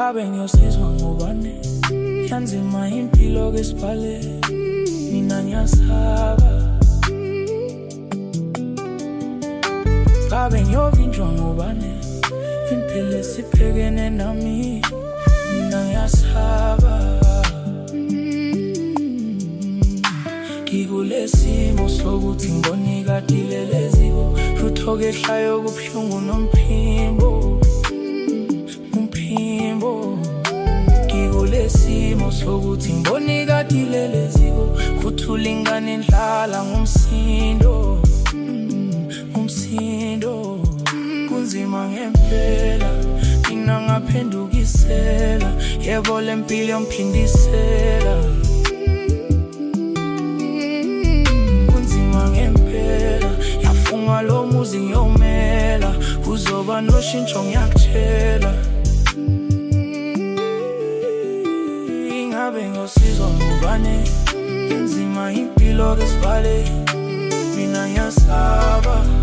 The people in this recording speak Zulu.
Ngabe ngiyosizwa ngubani? Yanzima impilo ke sibhale, mina ngiyasaba. Ngabe ngiyovinjwa ngubani? Impilo esiphekene nami, mina ngiyasaba. Ngikulesimo sokuthi ngibone kade leleziko, lutho kehlayo kubuhlungu nomphimbo. Ngikulesimo sokuthi ngibone kade leleziko, kuthula ingane endlala ngumsindo. Kunzima ngempela, mina ngaphendukisela, yebo lempilo yomphindisela. Kunzima ngempela, yafunga lo muzi ngiyomela, kuzoba noshintsho ngiyakutshela. Ngabe ngiyosizwa ngubani? Kunzima impilo ke sibhale, mina ngiyasaba.